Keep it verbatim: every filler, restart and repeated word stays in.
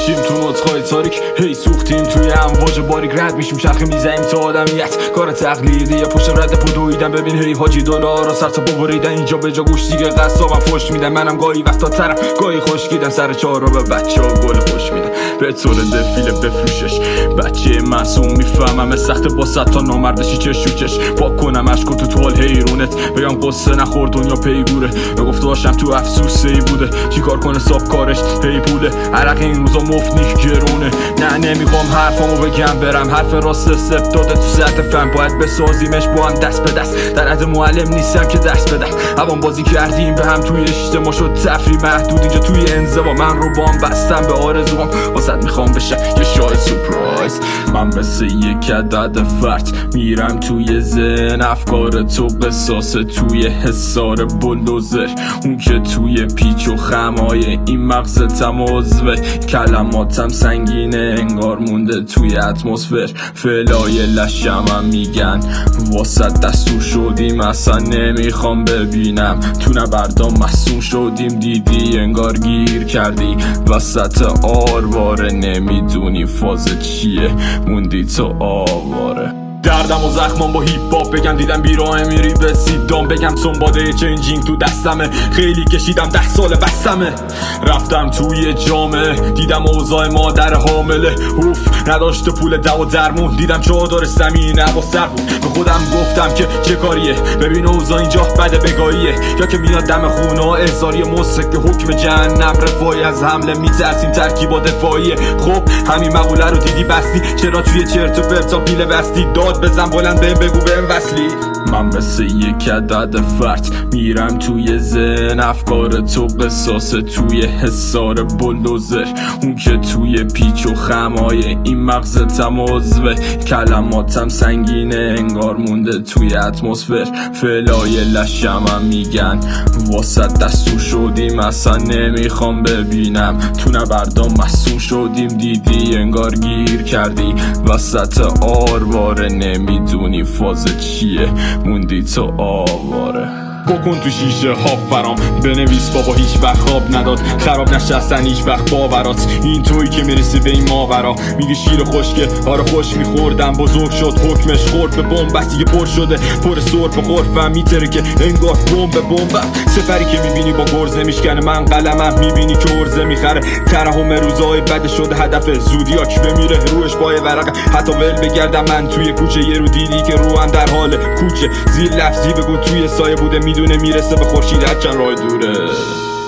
میشیم تو نطقای تاریک، هی سوختیم توی امواج باریک، رد میشیم چرخه میزنیم تا آدمیت، کار تقلیدیه پشت رد پا دویدن. ببین هی حاجی دلار سر تا ببریدن، اینجا به جا گوش دیگه قصابم فش میدن. منم گاهی وقتا ترم گاهی خشکیدم، سر چهار رو به بچه ها گل خوش میدن، به طور دفیله بفروشش. بچه معصوم میفهمم سخت با صد تا نامردشی چش و چش، پاک کنم اشکو تو توال حیرونت، بگم قصه نخور دنیا پیگوره. نگفت باشم تو افسوسه ای بوده، چی کار کنه صاحب کارش هی پوله، عرق این روزا مفت نیک گرونه. نه نمیخوام حرفامو بگم برم، حرف راست استبداده تو سطح فهم، باید بسازیمش با هم دست به دست. در حد معلم نیستم که دست بدم، عوام بازی کردیم به هم توی اجتماع، شد تفریح محدود اینجا توی انزوا. من رو بام بستم به آرزوام، واسط میخوام بشه یه شاه سورپرایز. من مثل یک عدد فرد میرم توی ذهن، افکار تو قصاص توی حصار بلدوزر، اون که توی پیچ و خمای این مغز تمازوه. کلماتم سنگینه انگار مونده توی اتمسفر، فلای لشم هم میگن واسط دستور شدیم، اصلا نمیخوام ببینم تو نبردام محسوم شدیم. دیدی انگار گیر کردی وسط آرواره، نمیدونی فاز چیه موندی تو آواره. دردم و زخمام با هیپ هاپ بگم، دیدم بیراه میری به سیدام بگم، سنباده چنجینگ تو دستمه، خیلی کشیدم ده سال بستمه. رفتم توی جامعه دیدم اوضاع مادر حامله، اوف نداشته پول دوا درمون، دیدم چادر زمین با سر بود. به خودم گفتم که چه کاریه، ببین اوضاع اینجا بده بگاهیه، یا که میاد دم خونه ها احضاری مصر که حکم جهنم رفاهی، از حمله میترسیم ترکیبا دفاعیه. خب همین مقوله رو دیدی بستی، چرا توی چرت و پرتا پیله بستی؟ داد بزن بلند بهم بگو بهم وصلی. من مثل یک عدد فرد میرم توی ذهن، افکار تو قصاص توی حصار بلدوزر، اون که توی پیچ و خمای این مغز تمازوه. کلماتم سنگینه انگار مونده توی اتمسفر، فلای لشم هم میگن واسط دستور شدیم، اصلا نمیخوام ببینم تو نبردام محسوم شدیم. دیدی انگار گیر کردی وسط آرواره، نمیدونی فاز چیه موندی تو آواره. بکن تو شیشه ها فرام بنویس بابا هیچ وقت خواب نداد، خراب نشستن هیچ وقت باورات، این تویی که میرسی به این ماورا. میگه شیر خشکه آره خوش میخوردم، بزرگ شد حکمش خورد به بومبستی که پر شده پر سر به خورفم میتره که انگار بمب به بمبم. سفری که میبینی با گرزه میشکنه، من قلمم میبینی که ارزه میخره. ترحم روزای بد شده هدف زودیاک بمیره روش پای ورقه، حتی ول بگردم من توی کوچه یه رو دیدی که روان در حال کوچه، زیر لفظی بگو توی سایه بوده، میدونه میرسه به خورشید هرچند راه دوره.